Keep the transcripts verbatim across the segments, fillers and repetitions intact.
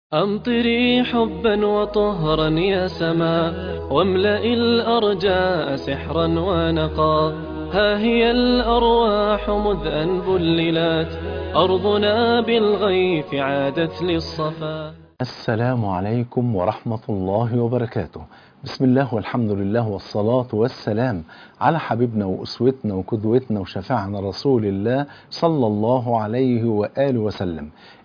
أمطري حبا وطهرا يا سماء، واملئي الأرجاء سحرا ونقا. ها هي الأرواح مذ أن بللت، أرضنا بالغيث عادت للصفا. السلام عليكم ورحمة الله وبركاته. بسم الله والحمد لله والصلاة والسلام على حبيبنا وأسوتنا وقدوتنا وشفاعنا رسول الله صلى الله عليه وآله وسلم.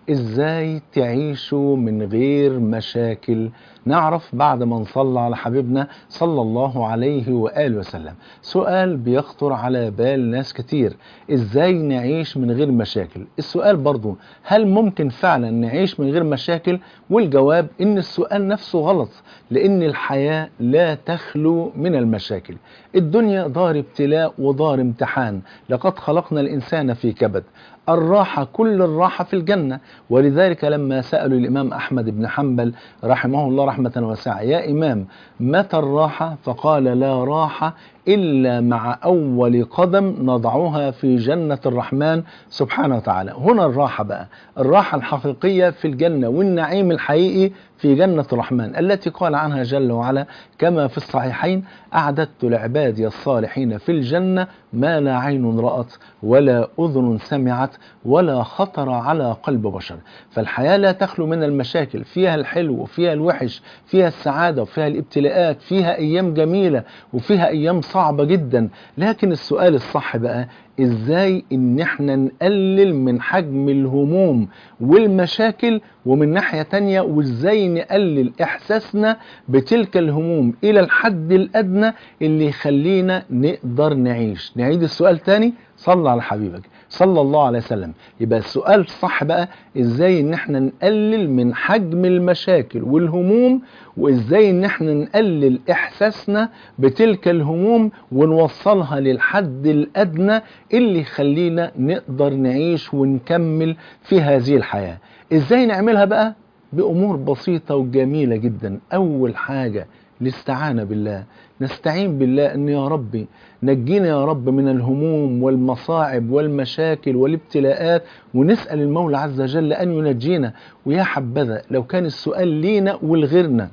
إزاي تعيشوا من غير مشاكل؟ نعرف بعد ما نصلى على حبيبنا صلى الله عليه وآله وسلم. سؤال بيخطر على بال ناس كتير، إزاي نعيش من غير مشاكل؟ السؤال برضو، هل ممكن فعلا نعيش من غير مشاكل؟ والجواب إن السؤال نفسه غلط، لأن الحياة لا تخلو من المشاكل. الدنيا دار ابتلاء ودار امتحان، لقد خلقنا الإنسان في كبد. الراحة، كل الراحة في الجنة. ولذلك لما سألوا الإمام أحمد بن حنبل رحمه الله رحمة واسعة: يا إمام، متى الراحة؟ فقال: لا راحة إلا مع أول قدم نضعها في جنة الرحمن سبحانه وتعالى. هنا الراحة بقى، الراحة الحقيقية في الجنة والنعيم الحقيقي في جنة الرحمن التي قال عنها جل وعلا كما في الصحيحين: أعددت لعبادي الصالحين في الجنة ما لا عين رأت ولا أذن سمعت ولا خطر على قلب بشر. فالحياة لا تخلو من المشاكل، فيها الحلو وفيها الوحش، فيها السعادة وفيها الابتلاءات، فيها أيام جميلة وفيها أيام صعبة جدا. لكن السؤال الصح بقى، ازاي ان احنا نقلل من حجم الهموم والمشاكل، ومن ناحية تانية وازاي نقلل احساسنا بتلك الهموم الى الحد الادنى اللي يخلينا نقدر نعيش. نعيد السؤال تاني: صلى على حبيبك صلى الله عليه وسلم. يبقى السؤال الصح بقى، ازاي ان احنا نقلل من حجم المشاكل والهموم، وازاي ان احنا نقلل احساسنا بتلك الهموم ونوصلها للحد الادنى اللي يخلينا نقدر نعيش ونكمل في هذه الحياة. ازاي نعملها بقى؟ بأمور بسيطة وجميلة جدا. أول حاجة الاستعانة بالله، نستعين بالله أن يا ربي نجينا يا رب من الهموم والمصاعب والمشاكل والابتلاءات، ونسأل المولى عز وجل أن ينجينا. ويا حبذا لو كان السؤال لينا ولغيرنا،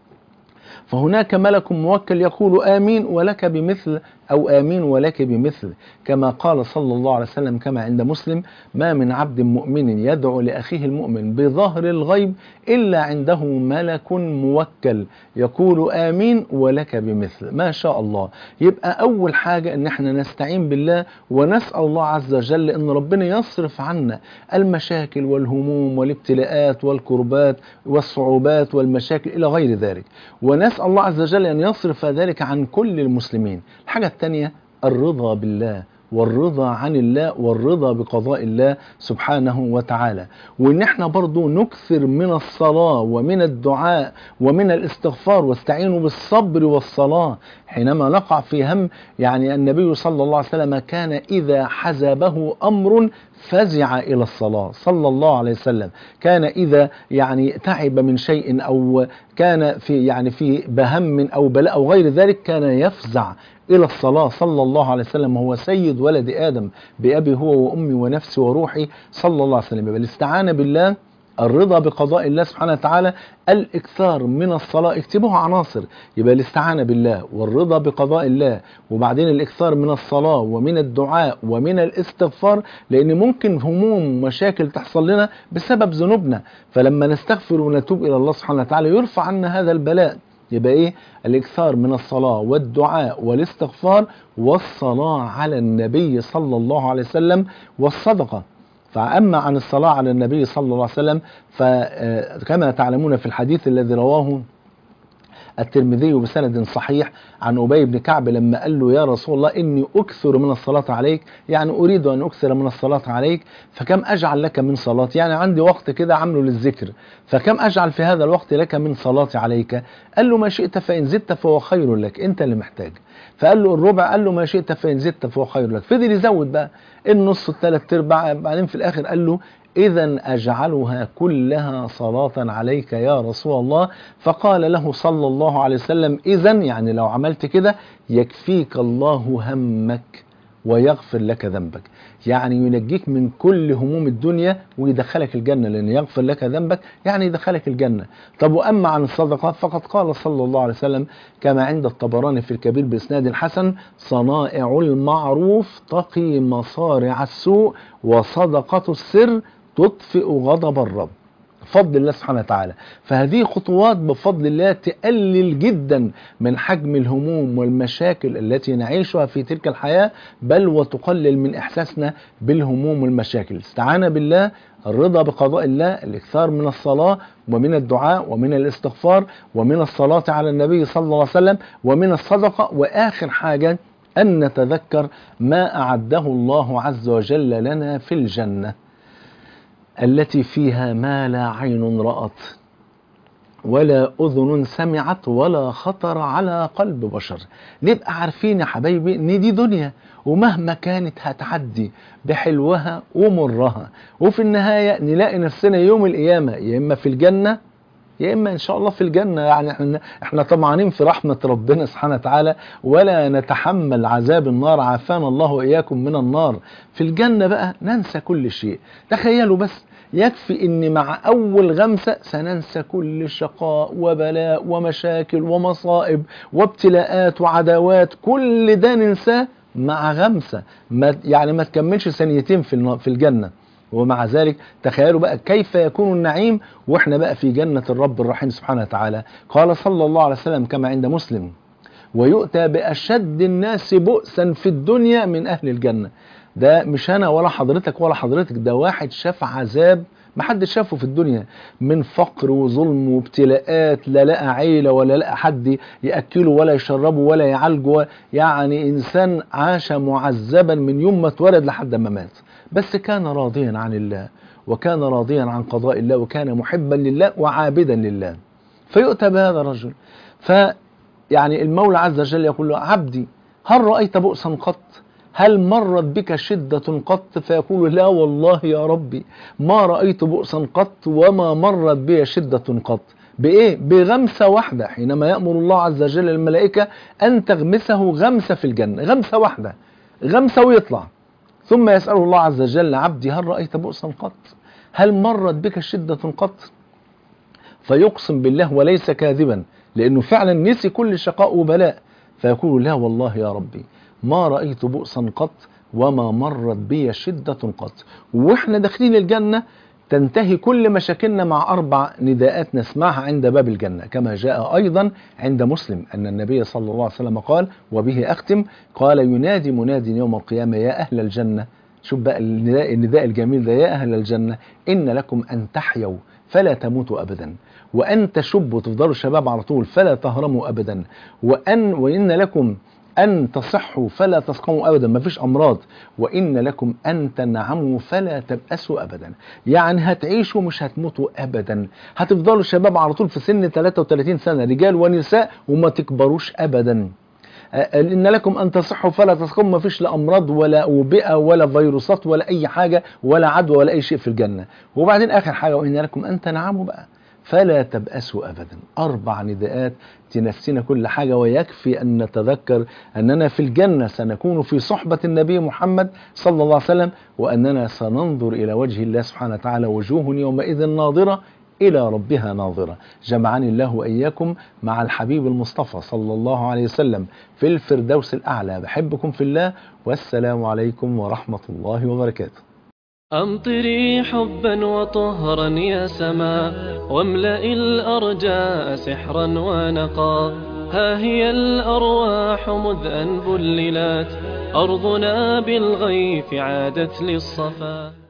فهناك ملك موكل يقول آمين ولك بمثل، أو آمين ولك بمثل، كما قال صلى الله عليه وسلم كما عند مسلم: ما من عبد مؤمن يدعو لأخيه المؤمن بظهر الغيب إلا عنده ملك موكل يقول آمين ولك بمثل. ما شاء الله. يبقى أول حاجة إن احنا نستعين بالله ونسأل الله عز وجل إن ربنا يصرف عنا المشاكل والهموم والابتلاءات والكربات والصعوبات والمشاكل إلى غير ذلك، ونسأل الله عز وجل أن يصرف ذلك عن كل المسلمين. الحاجة الثانية الرضا بالله والرضا عن الله والرضا بقضاء الله سبحانه وتعالى، وإن احنا برضو نكثر من الصلاة ومن الدعاء ومن الاستغفار، واستعينوا بالصبر والصلاة حينما نقع في هم. يعني النبي صلى الله عليه وسلم كان إذا حزبه أمر فزع إلى الصلاة صلى الله عليه وسلم. كان إذا يعني تعب من شيء أو كان في يعني في بهم أو بلاء أو غير ذلك كان يفزع إلى الصلاة صلى الله عليه وسلم، هو سيد ولد آدم بأبي هو وأمي ونفسي وروحي صلى الله عليه وسلم. الاستعانة بالله، الرضا بقضاء الله سبحانه وتعالى، الإكثار من الصلاة. اكتبوها عناصر، يبقى الاستعانة بالله والرضا بقضاء الله، وبعدين الإكثار من الصلاة ومن الدعاء ومن الاستغفار، لأن ممكن هموم ومشاكل تحصل لنا بسبب ذنوبنا، فلما نستغفر ونتوب إلى الله سبحانه وتعالى يرفع عنا هذا البلاء. يبقى ايه؟ الاكثار من الصلاة والدعاء والاستغفار والصلاة على النبي صلى الله عليه وسلم والصدقة. فأما عن الصلاة على النبي صلى الله عليه وسلم فكما تعلمون في الحديث الذي رواه الترمذي بسند صحيح عن أبي بن كعب لما قال له: يا رسول الله إني أكثر من الصلاة عليك، يعني أريد أن أكثر من الصلاة عليك، فكم أجعل لك من صلاتي؟ يعني عندي وقت كده عامله للذكر، فكم أجعل في هذا الوقت لك من صلاتي عليك؟ قال له: ما شئت فإن زدت فهو خير لك، أنت اللي محتاج. فقال له: الربع. قال له: ما شئت فإن زدت فهو خير لك. فضل يزود بقى النص الثلاث ارباع، بعدين في الآخر قال له: إذا أجعلها كلها صلاة عليك يا رسول الله. فقال له صلى الله عليه وسلم: إذن يعني لو عملت كده يكفيك الله همك ويغفر لك ذنبك. يعني ينجيك من كل هموم الدنيا ويدخلك الجنة، لأن يغفر لك ذنبك يعني يدخلك الجنة. طب وأما عن الصدقات فقد قال صلى الله عليه وسلم كما عند الطبراني في الكبير بإسناد حسن: صنائع المعروف تقي مصارع السوء، وصدقة السر تطفئ غضب الرب. بفضل الله سبحانه وتعالى. فهذه خطوات بفضل الله تقلل جدا من حجم الهموم والمشاكل التي نعيشها في تلك الحياة، بل وتقلل من إحساسنا بالهموم والمشاكل. استعانة بالله، الرضا بقضاء الله، الاكثار من الصلاة ومن الدعاء ومن الاستغفار ومن الصلاة على النبي صلى الله عليه وسلم ومن الصدقة. وآخر حاجة أن نتذكر ما أعده الله عز وجل لنا في الجنة التي فيها ما لا عين رأت ولا أذن سمعت ولا خطر على قلب بشر. نبقى عارفين يا حبايبي ان دي دنيا، ومهما كانت هتعدي بحلوها ومرها، وفي النهاية نلاقي نفسنا يوم القيامة يا إما في الجنة يا إما إن شاء الله في الجنة. يعني احنا, احنا طمعانين في رحمة ربنا سبحانه وتعالى، ولا نتحمل عذاب النار، عافانا الله وإياكم من النار. في الجنة بقى ننسى كل شيء. تخيلوا بس، يكفي ان مع اول غمسة سننسى كل شقاء وبلاء ومشاكل ومصائب وابتلاءات وعداوات، كل ده ننساه مع غمسة، ما يعني ما تكملش ثانيتين في في الجنة. ومع ذلك تخيلوا بقى كيف يكون النعيم واحنا بقى في جنة الرب الرحيم سبحانه وتعالى. قال صلى الله عليه وسلم كما عند مسلم: ويؤتى بأشد الناس بؤسا في الدنيا من أهل الجنة. ده مش أنا ولا حضرتك ولا حضرتك، ده واحد شاف عذاب محدش شافه في الدنيا من فقر وظلم وابتلاءات، لا لقى عيلة ولا لقى حد يأكله ولا يشربه ولا يعالجه. يعني إنسان عاش معذبا من يوم ما اتولد لحد ما مات، بس كان راضيا عن الله وكان راضيا عن قضاء الله وكان محبا لله وعابدا لله. فيؤتى بهذا الرجل، ف يعني المولى عز وجل يقول له: عبدي هل رأيت بؤسا قط؟ هل مرت بك شدة قط؟ فيقول: لا والله يا ربي ما رأيت بؤسا قط وما مرت بي شدة قط. بإيه؟ بغمسة واحدة، حينما يأمر الله عز وجل الملائكة أن تغمسه غمسة في الجنة، غمسة واحدة، غمسة ويطلع. ثم يسأله الله عز وجل: عبدي هل رأيت بؤسا قط؟ هل مرت بك شدة قط؟ فيقسم بالله وليس كاذبا، لأنه فعلا نسي كل شقاء وبلاء، فيقول: لا والله يا ربي ما رأيت بؤسا قط وما مرت بي شدة قط. واحنا داخلين الجنة تنتهي كل مشاكلنا مع أربع نداءات نسمعها عند باب الجنة، كما جاء أيضا عند مسلم أن النبي صلى الله عليه وسلم قال، وبه أختم، قال: ينادي مناد يوم القيامة: يا أهل الجنة. شوف بقى النداء, النداء الجميل ده: يا أهل الجنة إن لكم أن تحيوا فلا تموتوا أبدا، وأن تشبوا تفضلوا شباب على طول فلا تهرموا أبدا، وأن وإن لكم أن تصحوا فلا تسقموا أبدا، ما فيش أمراض، وإن لكم أن تنعموا فلا تبأسوا أبدا. يعني هتعيشوا مش هتموتوا أبدا، هتفضلوا شباب على طول في سن ثلاثة وثلاثين سنة رجال ونساء وما تكبروش أبدا. إن لكم أن تصحوا فلا تسقموا، ما فيش لا أمراض ولا أوبئة ولا فيروسات ولا أي حاجة ولا عدوى ولا أي شيء في الجنة. وبعدين آخر حاجة: وإن لكم أن تنعموا بقى فلا تبأسوا أبدا. أربع نداءات تنسينا كل حاجة، ويكفي أن نتذكر أننا في الجنة سنكون في صحبة النبي محمد صلى الله عليه وسلم، وأننا سننظر إلى وجه الله سبحانه وتعالى وجوه يومئذ ناظرة إلى ربها ناظرة. جمعني الله وإياكم مع الحبيب المصطفى صلى الله عليه وسلم في الفردوس الأعلى. بحبكم في الله، والسلام عليكم ورحمة الله وبركاته. أمطري حبا وطهرا يا سماء، واملئي الأرجاء سحرا ونقا. ها هي الأرواح مذ أن بللت، أرضنا بالغيث عادت للصفا.